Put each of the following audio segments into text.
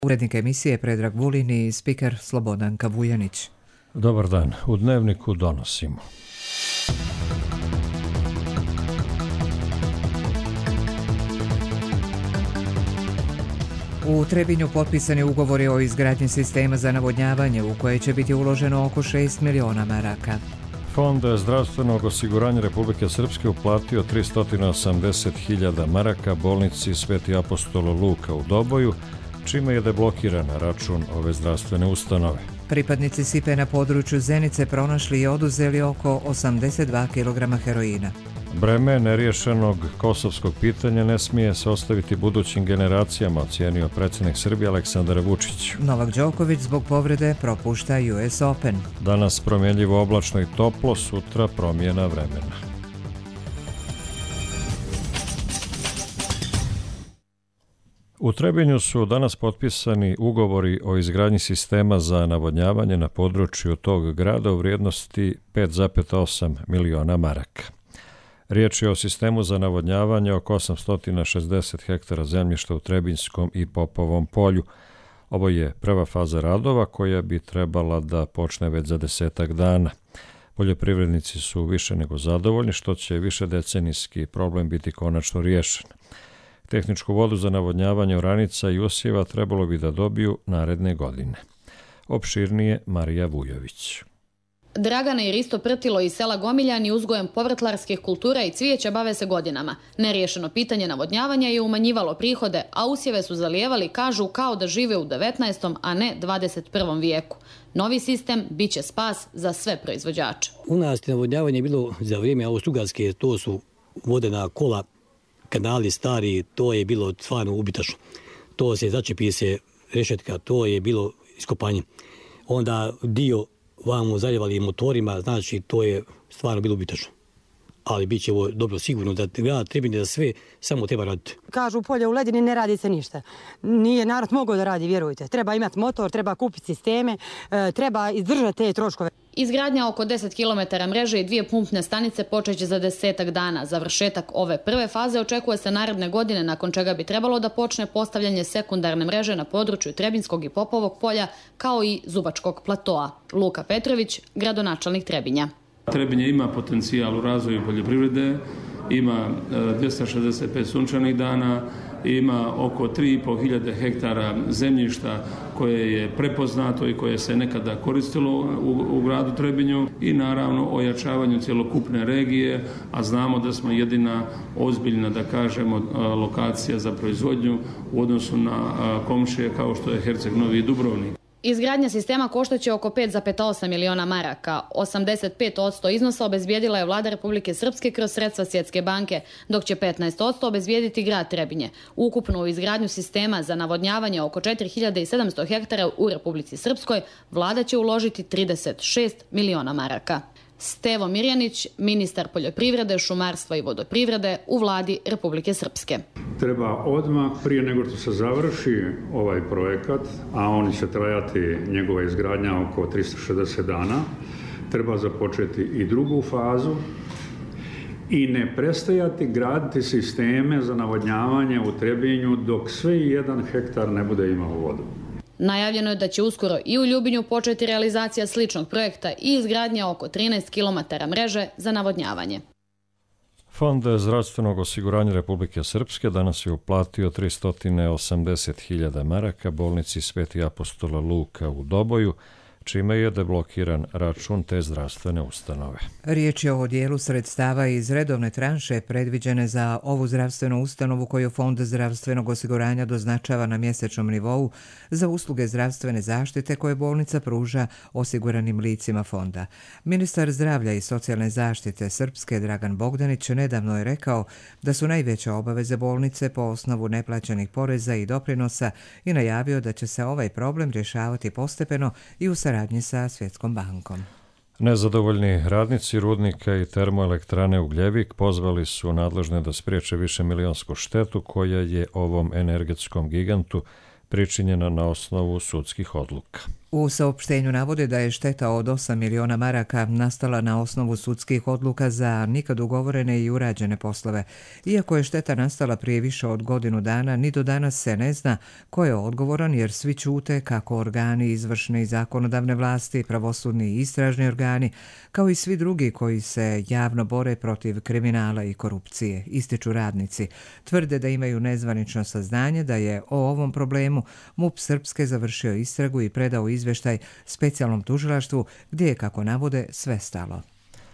Urednik emisije Predrag Vulin i spiker Slobodanka Vujanić. Dobar dan, u Dnevniku donosimo. U Trebinju potpisani ugovori o izgradnji sistema za navodnjavanje u koje će biti uloženo oko 6 miliona maraka. Fond zdravstvenog osiguranja Republike Srpske uplatio 380.000 maraka bolnici Sveti apostol Luka u Doboju, čime je deblokiran račun ove zdravstvene ustanove. Pripadnici SIPE na području Zenice pronašli i oduzeli oko 82 kg heroina. Breme neriješenog kosovskog pitanja ne smije se ostaviti budućim generacijama, ocijenio predsjednik Srbije Aleksandar Vučić. Novak Đoković zbog povrede propušta US Open. Danas promjenljivo oblačno i toplo, sutra promjena vremena. U Trebinju su danas potpisani ugovori o izgradnji sistema za navodnjavanje na području tog grada u vrijednosti 5,8 miliona maraka. Riječ je o sistemu za navodnjavanje oko 860 hektara zemljišta u Trebinjskom i Popovom polju. Ovo je prva faza radova koja bi trebala da počne već za 10 dana. Poljoprivrednici su više nego zadovoljni što će višedecenijski problem biti konačno riješen. Tehničku vodu za navodnjavanje oranica i usjeva trebalo bi da dobiju naredne godine. Opširnije Marija Vujović. Dragana i Risto Prtilo iz sela Gomiljani uzgojem povrtlarskih kultura i cvijeća bave se godinama. Neriješeno pitanje navodnjavanja je umanjivalo prihode, a usjeve su zalijevali, kažu, kao da žive u 19. a ne 21. vijeku. Novi sistem bit će spas za sve proizvođače. U nas navodnjavanje je bilo za vrijeme Austro-Ugarske, to su vodena kola, kanali stari, to je bilo stvarno ubitačno. To se začepi se rešetka, to je bilo iskopanje. Onda dio vamo zaljevali motorima, znači to je stvarno bilo ubitačno. Ali bit će ovo dobro sigurno da grad Trebinje da sve samo treba raditi. Kažu polje u ledini ne radi se ništa. Nije narod mogao da radi, vjerujte. Treba imati motor, treba kupiti sisteme, treba izdržati te troškove. Izgradnja oko 10 km mreže i 2 pumpne stanice počeće za 10 dana. Završetak ove prve faze očekuje se naredne godine, nakon čega bi trebalo da počne postavljanje sekundarne mreže na području Trebinskog i Popovog polja, kao i Zubačkog platoa. Luka Petrović, gradonačelnik Trebinja. Trebinje ima potencijal u razvoju poljoprivrede, ima 265 sunčanih dana, ima oko 3.500 hektara zemljišta koje je prepoznato i koje se nekada koristilo u gradu Trebinju i naravno ojačavanju cjelokupne regije, a znamo da smo jedina ozbiljna, da kažemo, lokacija za proizvodnju u odnosu na komšije kao što je Herceg Novi i Dubrovnik. Izgradnja sistema koštaće oko 5,8 miliona maraka. 85% iznosa obezbijedila je vlada Republike Srpske kroz sredstva Svjetske banke, dok će 15% obezbijediti grad Trebinje. Ukupno u izgradnju sistema za navodnjavanje oko 4700 hektara u Republici Srpskoj vlada će uložiti 36 miliona maraka. Stevo Mirjanić, ministar poljoprivrede, šumarstva i vodoprivrede u vladi Republike Srpske. Treba odmah, prije nego što se završi ovaj projekat, a on će trajati njegova izgradnja oko 360 dana, treba započeti i drugu fazu i ne prestajati graditi sisteme za navodnjavanje u Trebinju dok sve i 1 hektar ne bude imao vodu. Najavljeno je da će uskoro i u Ljubinju početi realizacija sličnog projekta i izgradnja oko 13 km mreže za navodnjavanje. Fond zdravstvenog osiguranja Republike Srpske danas je uplatio 380.000 maraka bolnici Sveti apostol Luka u Doboju, čime je deblokiran račun te zdravstvene ustanove. Riječ je o dijelu sredstava iz redovne tranše predviđene za ovu zdravstvenu ustanovu koju Fond zdravstvenog osiguranja doznačava na mjesečnom nivou za usluge zdravstvene zaštite koje bolnica pruža osiguranim licima fonda. Ministar zdravlja i socijalne zaštite Srpske Dragan Bogdanić nedavno je rekao da su najveće obaveze bolnice po osnovu neplaćenih poreza i doprinosa i najavio da će se ovaj problem rješavati postepeno i u saradnji sa Svjetskom bankom. Nezadovoljni radnici rudnika i termoelektrane Ugljevik pozvali su nadležne da spriječe višemilijonsku štetu koja je ovom energetskom gigantu pričinjena na osnovu sudskih odluka. U saopštenju navode da je šteta od 8 miliona maraka nastala na osnovu sudskih odluka za nikad ugovorene i urađene poslove. Iako je šteta nastala prije više od godinu dana, ni do danas se ne zna ko je odgovoran jer svi ćute kako organi izvršne i zakonodavne vlasti, pravosudni i istražni organi, kao i svi drugi koji se javno bore protiv kriminala i korupcije, ističu radnici. Tvrde da imaju nezvanično saznanje da je o ovom problemu MUP Srpske završio istragu i predao izveštaj specijalnom tužilaštvu gdje je, kako navode, sve stalo.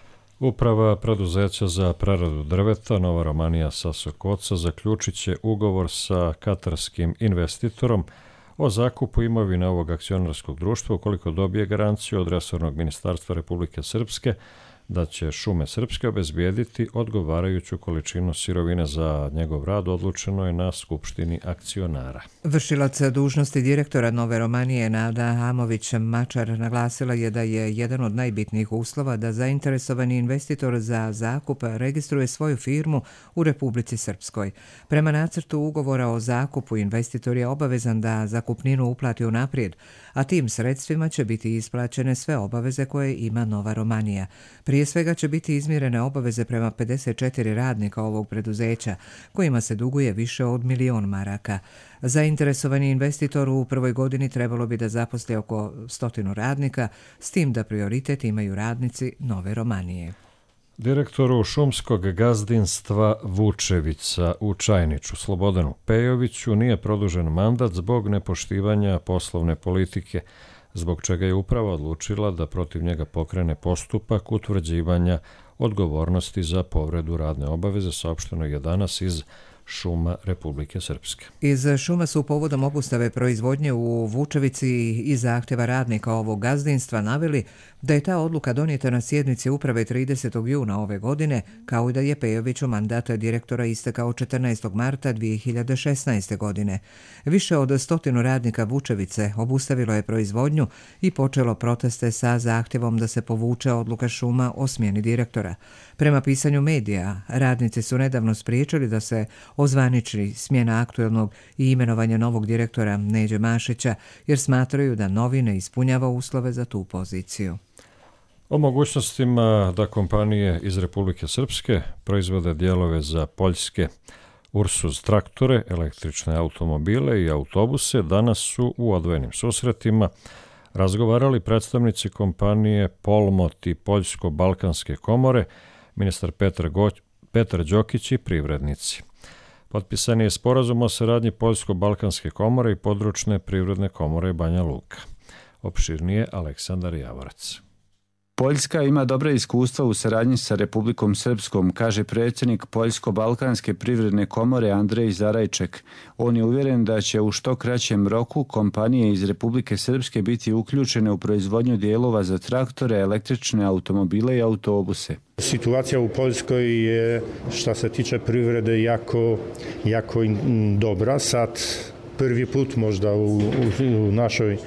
Uprava preduzeća za preradu drveta Nova Romanija sa Sokoca zaključit će ugovor sa katarskim investitorom o zakupu imovine ovog akcionarskog društva ukoliko dobije garanciju od resornog ministarstva Republike Srpske da će Šume Srpske obezbijediti odgovarajuću količinu sirovine za njegov rad, odlučeno je na Skupštini akcionara. Vršilac dužnosti direktora Nove Romanije Nada Amović-Mačar naglasila je da je jedan od najbitnijih uslova da zainteresovani investitor za zakup registruje svoju firmu u Republici Srpskoj. Prema nacrtu ugovora o zakupu investitor je obavezan da zakupninu uplati unaprijed, a tim sredstvima će biti isplaćene sve obaveze koje ima Nova Romanija. Prije svega će biti izmirene obaveze prema 54 radnika ovog preduzeća, kojima se duguje više od 1 milion maraka. Zainteresovani investitor u prvoj godini trebalo bi da zaposli oko 100 radnika, s tim da prioritet imaju radnici Nove Romanije. Direktoru šumskog gazdinstva Vučevica u Čajniču, Slobodanu Pejoviću, nije produžen mandat zbog nepoštivanja poslovne politike, zbog čega je uprava odlučila da protiv njega pokrene postupak utvrđivanja odgovornosti za povredu radne obaveze, saopšteno je danas iz Šuma Republike Srpske. Iz Šuma su povodom obustave proizvodnje u Vučevici i zahtjeva radnika ovog gazdinstva naveli da je ta odluka donijeta na sjednici uprave 30. juna ove godine, kao i da je Pejoviću mandat direktora istekao 14. marta 2016. godine. Više od 100 radnika Vučevice obustavilo je proizvodnju i počelo proteste sa zahtjevom da se povuče odluka Šuma o smjeni direktora. Prema pisanju medija, radnici su nedavno spriječili da se ozvaniči smjena aktuelnog i imenovanje novog direktora Neđe Mašića, jer smatraju da novi ne ispunjava uslove za tu poziciju. O mogućnostima da kompanije iz Republike Srpske proizvode dijelove za poljske Ursus traktore, električne automobile i autobuse danas su u odvojenim susretima razgovarali predstavnici kompanije Polmot i Poljsko-Balkanske komore, ministar Petar Đokić i privrednici. Potpisan je sporazum o saradnji Poljsko-Balkanske komore i područne privredne komore Banja Luka. Opširnije Aleksandar Javorac. Poljska ima dobra iskustva u saradnji sa Republikom Srpskom, kaže predsjednik Poljsko-Balkanske privredne komore Andrej Zarajček. On je uvjeren da će u što kraćem roku kompanije iz Republike Srpske biti uključene u proizvodnju dijelova za traktore, električne automobile i autobuse. Situacija u Poljskoj je, što se tiče privrede, jako dobra. Sad prvi put možda u našoj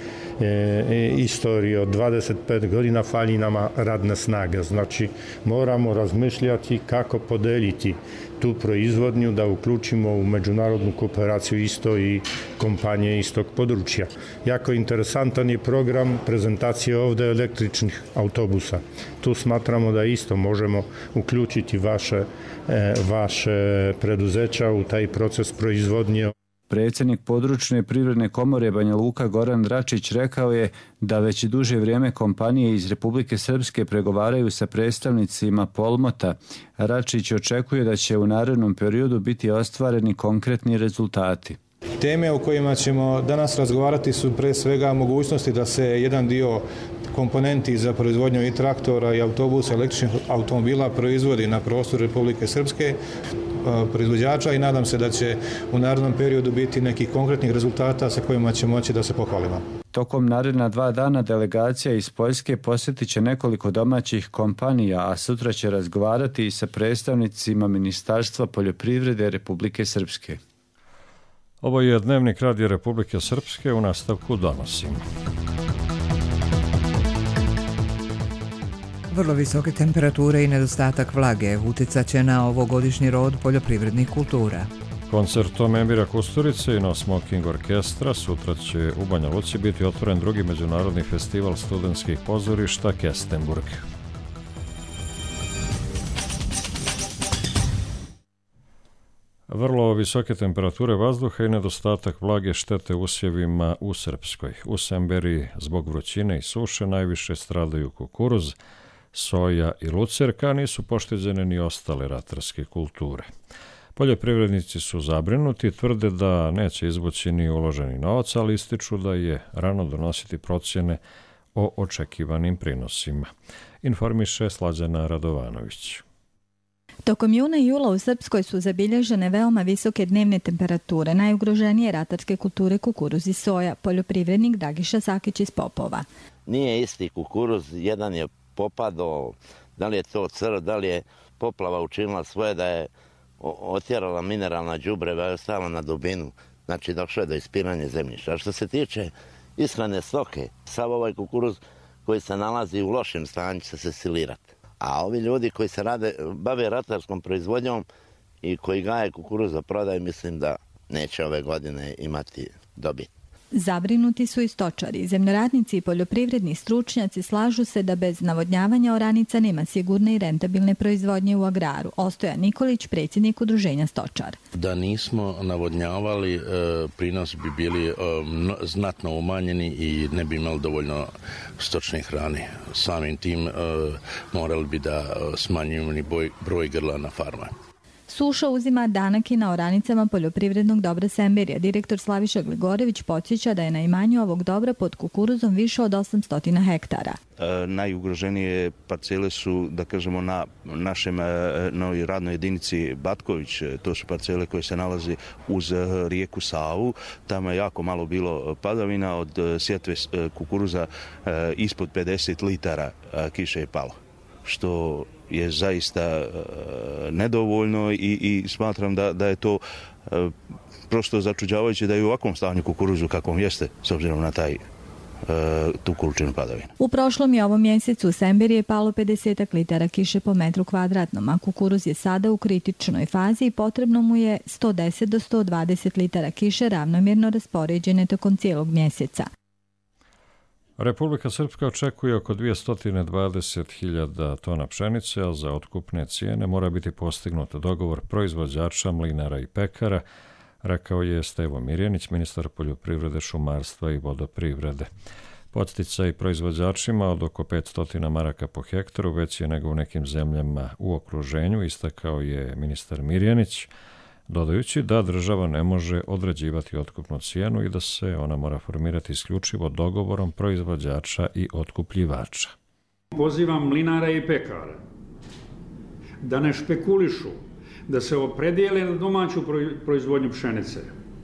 istoriji od 25 godina fali nama radna snaga. Znači, moramo razmišljati kako podeliti tu proizvodnju, da uključimo u međunarodnu kooperaciju isto i kompanije istog područja. Jako interesantan je program prezentacije ovdje električnih autobusa. Tu smatramo da isto možemo uključiti vaše preduzeća u taj proces proizvodnje. Predsjednik područne privredne komore Banja Luka Goran Dračić rekao je da već duže vrijeme kompanije iz Republike Srpske pregovaraju sa predstavnicima Polmota. Račić očekuje da će u narednom periodu biti ostvareni konkretni rezultati. Teme o kojima ćemo danas razgovarati su pre svega mogućnosti da se jedan dio komponenti za proizvodnju i traktora i autobusa, električnih automobila proizvodi na prostoru Republike Srpske proizvođača i nadam se da će u narednom periodu biti nekih konkretnih rezultata sa kojima će moći da se pohvalimo. Tokom naredna 2 dana delegacija iz Poljske posjetit će nekoliko domaćih kompanija, a sutra će razgovarati i sa predstavnicima Ministarstva poljoprivrede Republike Srpske. Ovo je Dnevnik Radija Republike Srpske, u nastavku donosimo. Vrlo visoke temperature i nedostatak vlage utjecat će na ovogodišnji rod poljoprivrednih kultura. Koncertom Emira Kusturice i No Smoking orkestra sutra će u Banja Luci biti otvoren drugi međunarodni festival studentskih pozorišta Kestenburg. Vrlo visoke temperature vazduha i nedostatak vlage štete usjevima u Srpskoj. U Semberiji zbog vrućine i suše najviše stradaju kukuruz, soja i lucerka, nisu pošteđene ni ostale ratarske kulture. Poljoprivrednici su zabrinuti, tvrde da neće izvući ni uloženi novac, ali ističu da je rano donositi procjene o očekivanim prinosima. Informiše Slađana Radovanović. Tokom juna i jula u Srpskoj su zabilježene veoma visoke dnevne temperature, najugroženije ratarske kulture kukuruz i soja, poljoprivrednik Dragiša Sakić iz Popova. Nije isti kukuruz, jedan je popadao, da li je to crv, da li je poplava učinila svoje da je otjerala mineralna đubreva i ostala na dubinu, znači došlo je do ispiranja zemljišta. A što se tiče ishrane stoke, sav ovaj kukuruz koji se nalazi u lošem stanju će se silirati. A ovi ljudi koji se bave ratarskom proizvodnjom i koji gaje kukuruz za prodaj, mislim da neće ove godine imati dobit. Zabrinuti su i stočari. Zemljoradnici i poljoprivredni stručnjaci slažu se da bez navodnjavanja oranica nema sigurne i rentabilne proizvodnje u agraru. Ostojan Nikolić, predsjednik udruženja Stočar. Da nismo navodnjavali, prinos bi bili znatno umanjeni i ne bi imali dovoljno stočne hrane. Samim tim morali bi da smanjujemo ni broj grla na farma. Suša uzima danak i na oranicama poljoprivrednog dobra Semberija. Direktor Slaviša Gligorević podsjeća da je na imanju ovog dobra pod kukuruzom više od 800 hektara. Najugroženije parcele su, da kažemo, na našem novoj radnoj jedinici Batković. To su parcele koje se nalaze uz rijeku Savu. Tamo je jako malo bilo padavina. Od sjetve kukuruza ispod 50 litara kiše je palo, što je zaista nedovoljno i smatram da je to prosto začuđavajuće da je u ovakvom stanju kukuruzu kakvom jeste, s obzirom na tu količinu padavina. U prošlom i ovom mjesecu u Semberiji je palo 50 litara kiše po metru kvadratnom, a kukuruz je sada u kritičnoj fazi i potrebno mu je 110 do 120 litara kiše ravnomjerno raspoređene tokom cijelog mjeseca. Republika Srpska očekuje oko 220.000 tona pšenice, a za otkupne cijene mora biti postignut dogovor proizvođača, mlinara i pekara, rekao je Stevo Mirjanić, ministar poljoprivrede, šumarstva i vodoprivrede. Podsticaj proizvođačima od oko 500 maraka po hektaru veći je nego u nekim zemljama u okruženju, istakao je ministar Mirjanić, dodajući da država ne može određivati otkupnu cijenu i da se ona mora formirati isključivo dogovorom proizvođača i otkupljivača. Pozivam mlinara i pekara da ne špekulišu, da se opredijele na domaću proizvodnju pšenice.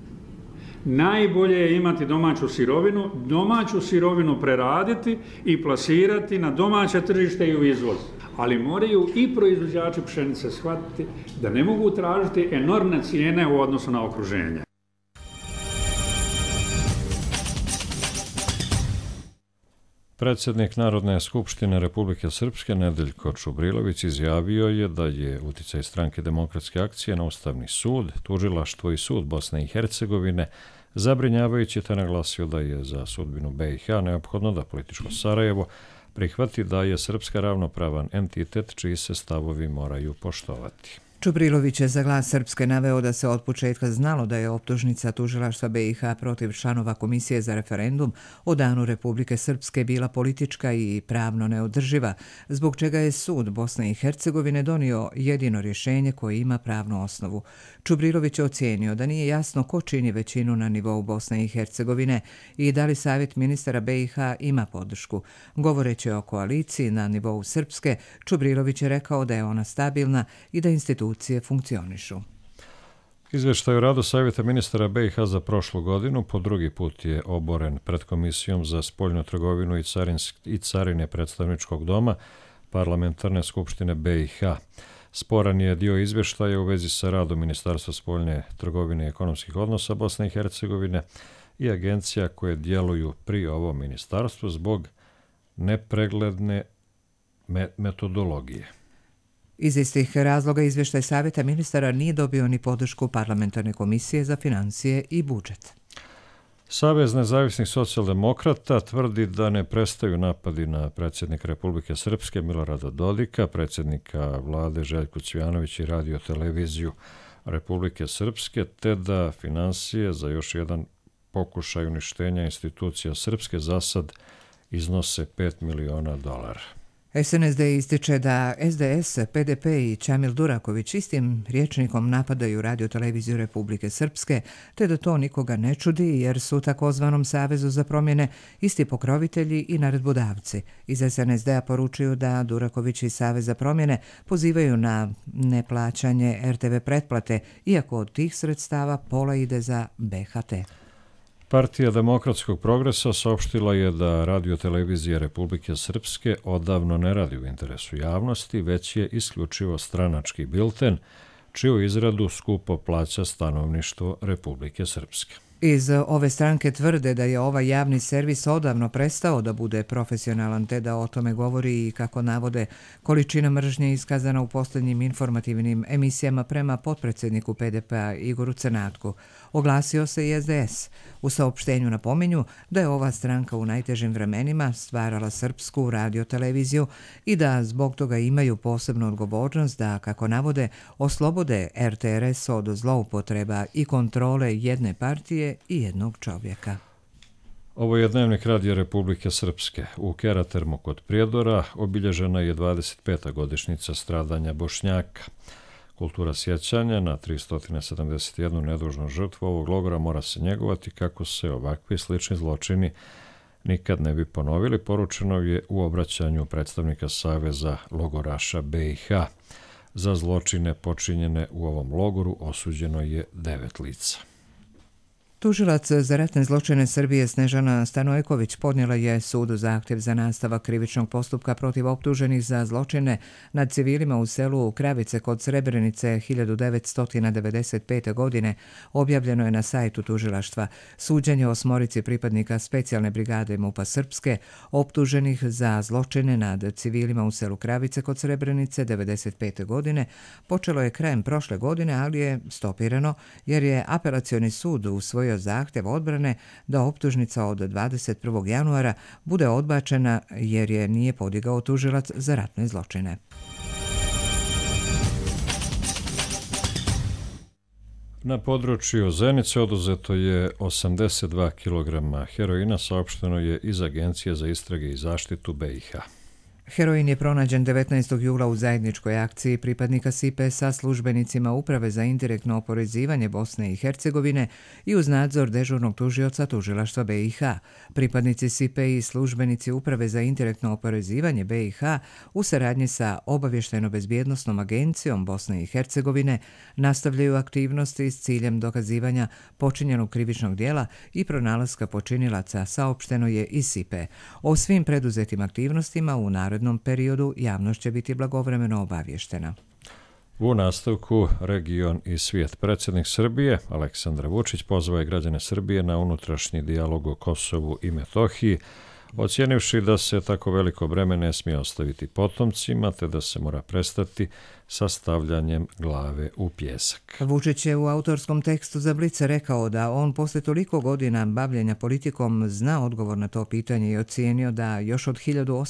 Najbolje je imati domaću sirovinu preraditi i plasirati na domaće tržište i u izvoz. Ali moraju i proizvođači pšenice shvatiti da ne mogu tražiti enormne cijene u odnosu na okruženje. Predsjednik Narodne skupštine Republike Srpske Nedeljko Čubrilović izjavio je da je uticaj Stranke demokratske akcije na Ustavni sud, tužilaštvo i sud Bosne i Hercegovine zabrinjavajući, te naglasio da je za sudbinu BiH neophodno da političko Sarajevo prihvati da je Srpska ravnopravan entitet čiji se stavovi moraju poštovati. Čubrilović je za Glas Srpske naveo da se od početka znalo da je optužnica tužilaštva BiH protiv članova Komisije za referendum o danu Republike Srpske bila politička i pravno neodrživa, zbog čega je sud Bosne i Hercegovine donio jedino rješenje koje ima pravnu osnovu. Čubrilović je ocijenio da nije jasno ko čini većinu na nivou Bosne i Hercegovine i da li Savjet ministara BiH ima podršku. Govoreći o koaliciji na nivou Srpske, Čubrilović je rekao da je ona stabilna i da institucije funkcionišu. Izvještaj o radu Savjeta ministara BiH za prošlu godinu po drugi put je oboren pred Komisijom za spoljnu trgovinu i carine predstavničkog doma Parlamentarne skupštine BiH. Sporan je dio izvještaja u vezi sa radom Ministarstva spoljne trgovine i ekonomskih odnosa Bosne i Hercegovine i agencija koje djeluju pri ovom ministarstvu zbog nepregledne metodologije. Iz istih razloga izvještaj Savjeta ministara nije dobio ni podršku Parlamentarne komisije za financije i budžet. Savez nezavisnih socijaldemokrata tvrdi da ne prestaju napadi na predsjednika Republike Srpske Milorada Dodika, predsjednika vlade Željku Cvijanović i radio-televiziju Republike Srpske, te da financije za još jedan pokušaj uništenja institucija Srpske za sad iznose $5 miliona. SNSD ističe da SDS, PDP i Čamil Duraković istim rječnikom napadaju radio-televiziju Republike Srpske, te da to nikoga ne čudi jer su takozvanom Savezu za promjene isti pokrovitelji i naredbodavci. Iz SNSD-a poručuju da Duraković i Savez za promjene pozivaju na neplaćanje RTV pretplate, iako od tih sredstava pola ide za BHT. Partija demokratskog progresa saopštila je da radio-televizija Republike Srpske odavno ne radi u interesu javnosti, već je isključivo stranački bilten, čiju izradu skupo plaća stanovništvo Republike Srpske. Iz ove stranke tvrde da je ovaj javni servis odavno prestao da bude profesionalan, te da o tome govori i, kako navode, količina mržnje iskazana u posljednjim informativnim emisijama prema potpredsjedniku PDP-a Igoru Crnatku. Oglasio se i SDS. U saopštenju napominju da je ova stranka u najtežim vremenima stvarala srpsku radio-televiziju i da zbog toga imaju posebnu odgovornost da, kako navode, oslobode RTRS od zloupotreba i kontrole jedne partije i jednog čovjeka. Ovo je Dnevnik radija Republike Srpske. U Keratermu kod Prijedora obilježena je 25. godišnjica stradanja Bošnjaka. Kultura sjećanja na 371 nedužnu žrtvu ovog logora mora se njegovati kako se ovakvi slični zločini nikad ne bi ponovili, poručeno je u obraćanju predstavnika Saveza logoraša BiH. Za zločine počinjene u ovom logoru osuđeno je 9 lica. Tužilac za ratne zločine Srbije Snežana Stanojković podnijela je sudu zahtjev za nastavak krivičnog postupka protiv optuženih za zločine nad civilima u selu Kravice kod Srebrenice 1995. godine. Objavljeno je na sajtu tužilaštva. Suđenje 8 pripadnika specijalne brigade MUP-a Srpske optuženih za zločine nad civilima u selu Kravice kod Srebrenice 1995. godine počelo je krajem prošle godine, ali je stopirano jer je apelacioni sud usvojio zahtjev odbrane da optužnica od 21. januara bude odbačena jer je nije podigao tužilac za ratne zločine. Na području Zenice oduzeto je 82 kg heroina, saopšteno je iz Agencije za istrage i zaštitu BiH. Heroin je pronađen 19. jula u zajedničkoj akciji pripadnika SIPE sa službenicima Uprave za indirektno oporezivanje Bosne i Hercegovine i uz nadzor dežurnog tužioca tužilaštva BiH. Pripadnici SIPE i službenici Uprave za indirektno oporezivanje BiH u saradnji sa Obavještajno-bezbjednosnom agencijom Bosne i Hercegovine nastavljaju aktivnosti s ciljem dokazivanja počinjenog krivičnog dijela i pronalaska počinilaca, saopšteno je iz SIPE. O svim preduzetim aktivnostima u narednom periodu javnost će biti blagovremeno obavještena. U nastavku Region i svijet. Predsjednik Srbije Aleksandar Vučić pozvao je građane Srbije na unutrašnji dijalog o Kosovu i Metohiji, ocijenivši da se tako veliko breme ne smije ostaviti potomcima, te da se mora prestati sa stavljanjem glave u pjesak. Vučić je u autorskom tekstu za Blice rekao da on posle toliko godina bavljenja politikom zna odgovor na to pitanje i ocijenio da još od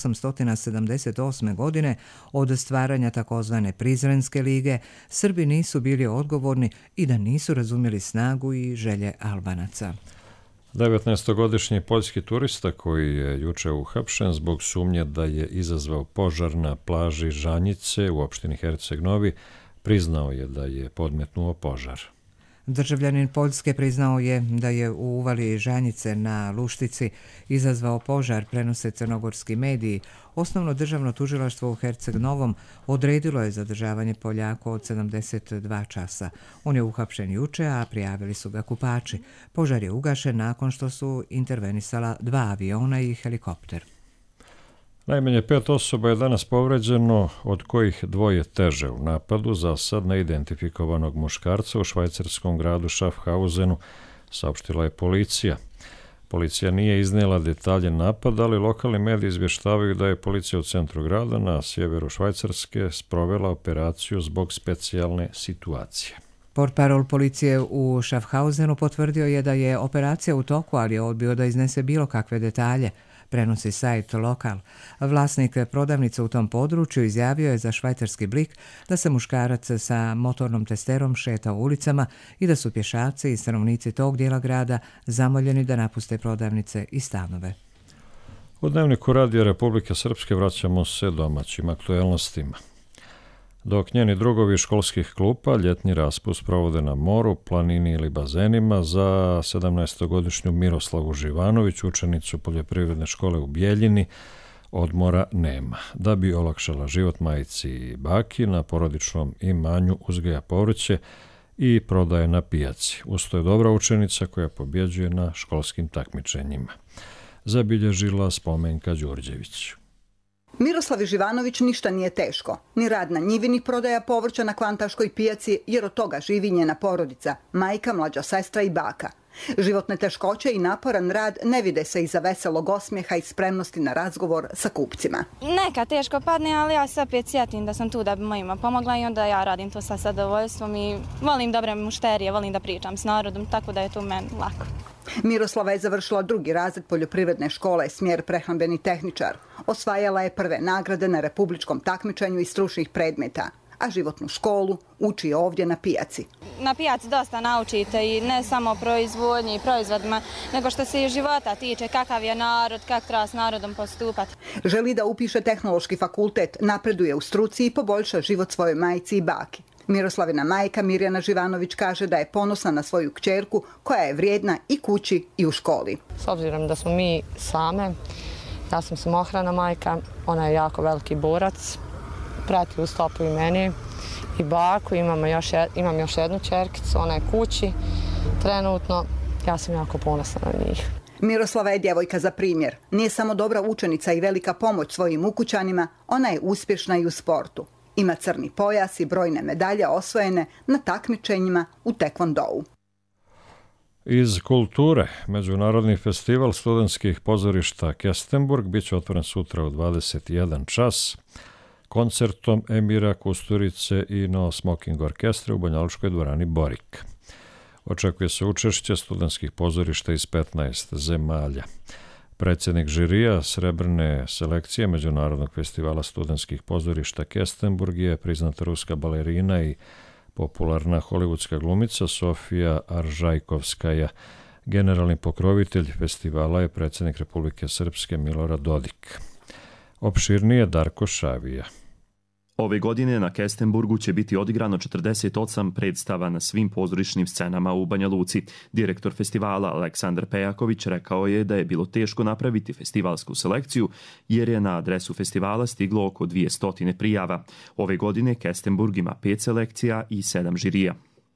1878. godine, od stvaranja takozvane Prizrenske lige, Srbi nisu bili odgovorni i da nisu razumjeli snagu i želje Albanaca. 19-godišnji poljski turista koji je juče uhapšen zbog sumnje da je izazvao požar na plaži Žanjice u opštini Herceg Novi priznao je da je podmetnuo požar. Državljanin Poljske priznao je da je u uvali Žanjice na Luštici izazvao požar, prenose crnogorski mediji. Osnovno državno tužilaštvo u Herceg Novom odredilo je zadržavanje Poljaka od 72 časa. On je uhapšen juče, a prijavili su ga kupači. Požar je ugašen nakon što su intervenisala 2 aviona i helikopter. Najmanje 5 osoba je danas povređeno, od kojih 2 teže u napadu za sad neidentifikovanog muškarca u švajcarskom gradu Schaffhausenu, saopštila je policija. Policija nije iznijela detalje napada, ali lokalni mediji izvještavaju da je policija u centru grada na sjeveru Švajcarske sprovela operaciju zbog specijalne situacije. Portparol policije u Schaffhausenu potvrdio je da je operacija u toku, ali je odbio da iznese bilo kakve detalje, prenosi sajt Lokal. Vlasnik prodavnice u tom području izjavio je za švajcarski Blik da se muškarac sa motornom testerom šeta u ulicama i da su pješaci i stanovnici tog dijela grada zamoljeni da napuste prodavnice i stanove. U Dnevniku Radija Republike Srpske vraćamo se domaćim aktuelnostima. Dok njeni drugovi školskih klupa ljetni raspust provode na moru, planini ili bazenima, za 17-godišnju Miroslavu Živanović, učenicu poljoprivredne škole u Bijeljini, odmora nema. Da bi olakšala život majici i baki, na porodičnom imanju uzgaja povrće i prodaje na pijaci. Usto je dobra učenica koja pobjeđuje na školskim takmičenjima. Zabilježila Spomenka Đurđević. Miroslavi Živanović ništa nije teško. Ni rad na njivi, ni prodaja povrća na kvantaškoj pijaci, jer od toga živi njena porodica, majka, mlađa sestra i baka. Životne teškoće i naporan rad ne vide se iza veselog osmijeha i spremnosti na razgovor sa kupcima. Neka teško padne, ali ja se opet sjetim da sam tu da bi mojima pomogla i onda ja radim to sa zadovoljstvom i volim dobre mušterije, volim da pričam s narodom, tako da je to meni lako. Miroslava je završila 2. razred poljoprivredne škole, smjer prehrambeni tehničar. Osvajala je prve nagrade na republičkom takmičenju iz stručnih predmeta, a životnu školu uči ovdje na pijaci. Na pijaci dosta naučite i ne samo o proizvodnji i proizvodima, nego što se i života tiče, kakav je narod, kako treba s narodom postupati. Želi da upiše tehnološki fakultet, napreduje u struci i poboljša život svojoj majci i baki. Miroslavina majka Mirjana Živanović kaže da je ponosna na svoju kćerku koja je vrijedna i kući i u školi. S obzirom da smo mi same, ja sam samohrana majka, ona je jako veliki borac, prati u stopu i meni i baku, imam još jednu ćerkicu, ona je kući trenutno, ja sam jako ponosna na njih. Miroslava je djevojka za primjer. Nije samo dobra učenica i velika pomoć svojim ukućanima, ona je uspješna i u sportu. Ima crni pojas i brojne medalje osvojene na takmičenjima u tekvondou. Iz kulture, Međunarodni festival studentskih pozorišta Kestenburg bit će otvoren sutra u 21 čas koncertom Emira Kusturice i No Smoking Orkestra u Banjalučkoj dvorani Borik. Očekuje se učešće studentskih pozorišta iz 15 zemalja. Predsjednik žirija srebrne selekcije Međunarodnog festivala studentskih pozorišta Kestenburg je priznata ruska balerina i popularna hollywoodska glumica Sofija Aržajkovskaja. Generalni pokrovitelj festivala je predsjednik Republike Srpske Milorad Dodik. Opširnije Darko Šavija. Ove godine na Kestenburgu će biti odigrano 48 predstava na svim pozorišnim scenama u Banja Luci. Direktor festivala Aleksandar Pejaković rekao je da je bilo teško napraviti festivalsku selekciju jer je na adresu festivala stiglo oko 200 prijava. Ove godine Kestenburg ima 5 selekcija i 7 žirija.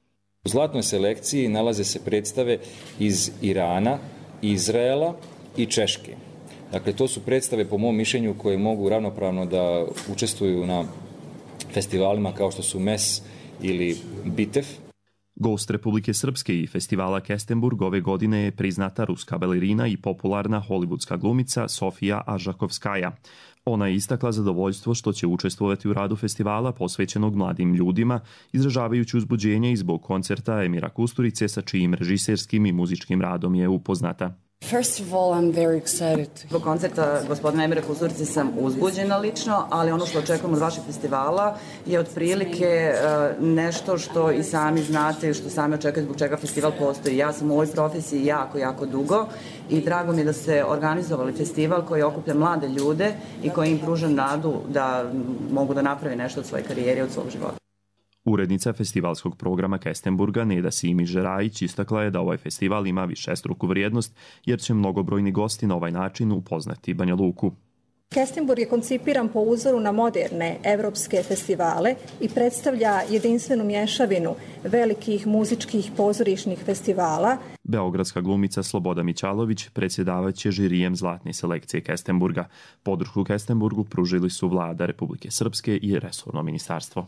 U zlatnoj selekciji nalaze se predstave iz Irana, Izraela i Češke. Dakle, to su predstave, po mom mišljenju, koje mogu ravnopravno da učestvuju na festivalima kao što su MES ili BITEF. Gost Republike Srpske i festivala Kestenburg ove godine je priznata ruska balerina i popularna hollywoodska glumica Sofija Aržakovskaja. Ona je istakla zadovoljstvo što će učestvovati u radu festivala posvećenog mladim ljudima, izražavajući uzbuđenje i zbog koncerta Emira Kusturice sa čijim režiserskim i muzičkim radom je upoznata. First of all, I'm very excited. Zbog koncerta gospodina Emira Kusturice sam uzbuđena lično, ali ono što očekujem od vašeg festivala je otprilike nešto što i sami znate, što sami očekujete zbog čega festival postoji. Ja sam u ovoj profesiji jako dugo i drago mi je da ste organizovali festival koji okuplja mlade ljude i koji im pruža nadu da mogu da naprave nešto od svoje karijere, od svog života. Urednica festivalskog programa Kestenburga Neda Simić Žerajić istakla je da ovaj festival ima višestruku vrijednost jer će mnogobrojni gosti na ovaj način upoznati Banja Luku. Kestenburg je koncipiran po uzoru na moderne evropske festivale i predstavlja jedinstvenu mješavinu velikih muzičkih pozorišnih festivala. Beogradska glumica Sloboda Mićalović predsjedavaće žirijem zlatne selekcije Kestenburga. Podršku Kestenburgu pružili su Vlada Republike Srpske i resorno ministarstvo.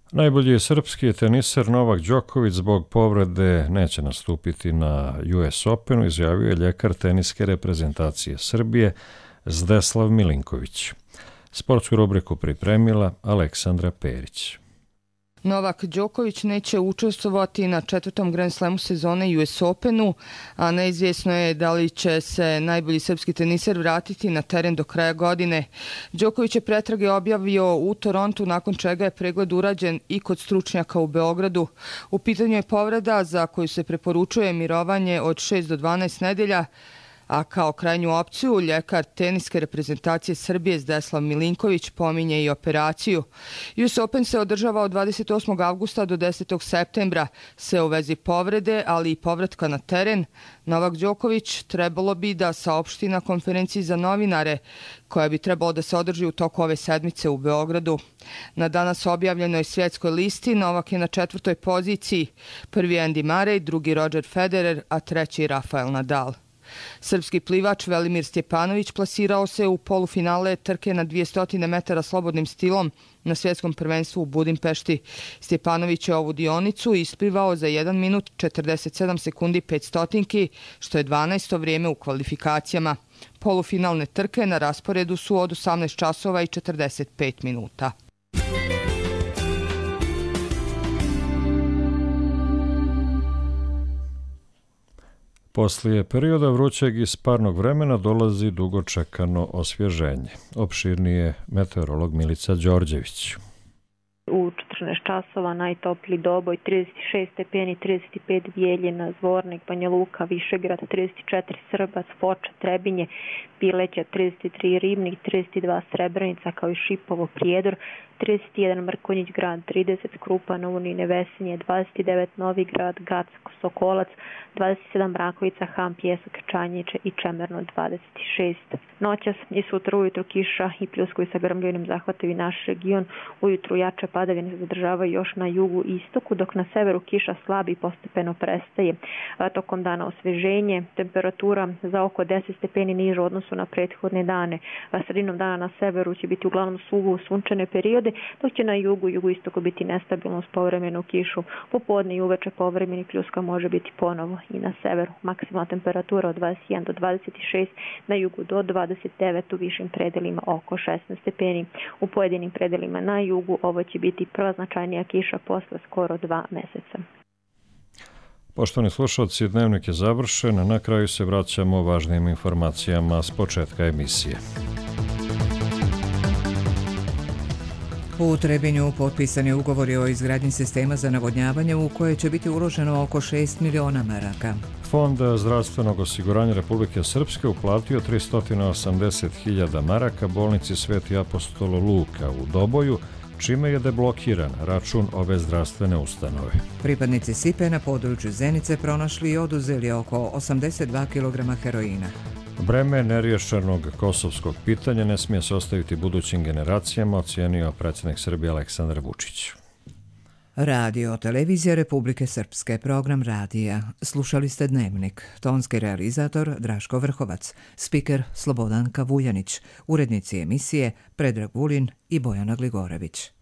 Najbolji srpski teniser Novak Đoković zbog povrede neće nastupiti na US Openu, izjavio je ljekar teniske reprezentacije Srbije Zdeslav Milinković. Sportsku rubriku pripremila Aleksandra Perić. Novak Đoković neće učestvovati na 4. Grand Slamu sezone US Openu, a neizvjesno je da li će se najbolji srpski teniser vratiti na teren do kraja godine. Đoković je pretrage objavio u Torontu, nakon čega je pregled urađen i kod stručnjaka u Beogradu. U pitanju je povreda za koju se preporučuje mirovanje od 6 do 12 nedelja, a kao krajnju opciju ljekar teniske reprezentacije Srbije Zdeslav Milinković pominje i operaciju. US Open se održava od 28. avgusta do 10. septembra. Sve u vezi povrede, ali i povratka na teren, Novak Đoković trebalo bi da saopšti na konferenciji za novinare, koja bi trebalo da se održi u toku ove sedmice u Beogradu. Na danas objavljenoj svjetskoj listi Novak je na 4. poziciji. Prvi je Andy Murray, drugi Roger Federer, a treći Rafael Nadal. Srpski plivač Velimir Stjepanović plasirao se u polufinale trke na 200 metara slobodnim stilom na svjetskom prvenstvu u Budimpešti. Stjepanović je ovu dionicu isplivao za 1 minut 47 sekundi 500, što je 12. vrijeme u kvalifikacijama. Polufinalne trke na rasporedu su od 18 časova i 45 minuta. Poslije perioda vrućeg i sparnog vremena dolazi dugočekano osvježenje. Opširnije meteorolog Milica Đorđević. U 14 časova najtopliji Doboj 36 stepeni, 35 Bijeljina, Zvornik, Banja Luka, Višegrad, 34 Srbac, Foča, Trebinje, Pileća, 33 Ribnik, 32 Srebrenica kao i Šipovo, Prijedor, 31 Mrkonjić Grad, 30 Krupa, Novonine, Vesenje, 29 Novi Grad, Gacko, Sokolac, 27 Rakovica, Ham, Pjesak, Čanjiče i Čemerno 26. Noćas i sutra ujutru kiša i pljuskovi sa grmljenim zahvataju naš region. Ujutru jače padavine se zadržavaju još na jugu i istoku, dok na severu kiša slabi i postepeno prestaje. Tokom dana osveženje, temperatura za oko 10 stepeni niža u odnosu na prethodne dane. Sredinom dana na severu će biti uglavnom suvo sunčane periode, dok će na jugu i jugoistoku biti nestabilno uz povremenu kišu. Popodne i uveče povremeni pljuska može biti ponovo i na severu. Maksimalna temperatura od 21 do 26, na jugu do 29, u višim predelima oko 16 stepeni. U pojedinim predelima na jugu ovo će biti prva značajnija kiša posle skoro 2 meseca. Poštovani slušalci, dnevnik je završen. Na kraju se vraćamo važnim informacijama s početka emisije. U Trebinju potpisani ugovori o izgradnji sistema za navodnjavanje u koje će biti uloženo oko 6 miliona maraka. Fond zdravstvenog osiguranja Republike Srpske uplatio 380.000 maraka bolnici Sveti apostol Luka u Doboju, čime je deblokiran račun ove zdravstvene ustanove. Pripadnici SIPE na području Zenice pronašli i oduzeli oko 82 kg heroina. Breme neriješenog kosovskog pitanja ne smije se ostaviti budućim generacijama, ocijenio predsjednik Srbije Aleksandar Vučić. Radio Televizija Republike Srpske, program radija. Slušali ste Dnevnik. Tonski realizator Draško Vrhovac, spiker Slobodanka Vuljanić, urednici emisije Predrag Vulin i Bojana Gligorević.